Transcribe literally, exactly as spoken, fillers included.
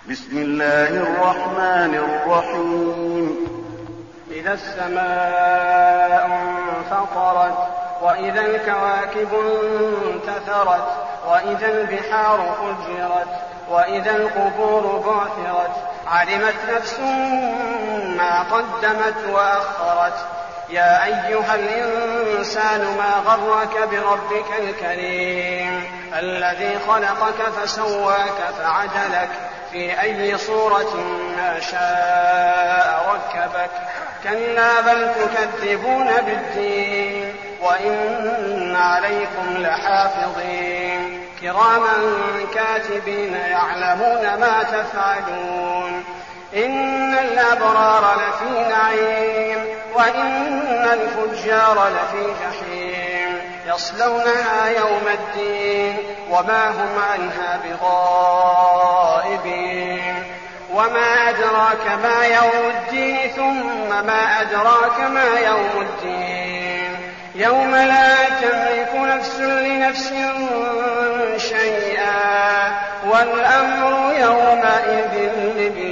بسم الله الرحمن الرحيم إذا السماء انفطرت وإذا الكواكب انتثرت وإذا البحار فجرت وإذا القبور بعثرت علمت نفس ما قدمت وأخرت يا أيها الإنسان ما غرك بربك الكريم الذي خلقك فسواك فعدلك في أي صورة ما شاء ركبك كلا بل تكذبون بالدين وإن عليكم لحافظين كراما كاتبين يعلمون ما تفعلون إن الأبرار لفي نعيم وإن الفجار لفي جحيم يصلونها يوم الدين وما هم عنها بغائبين وما أدراك ما يوم الدين ثم ما أدراك ما يوم الدين يوم لا تملك نفس لنفس شيئا والأمر يومئذ لله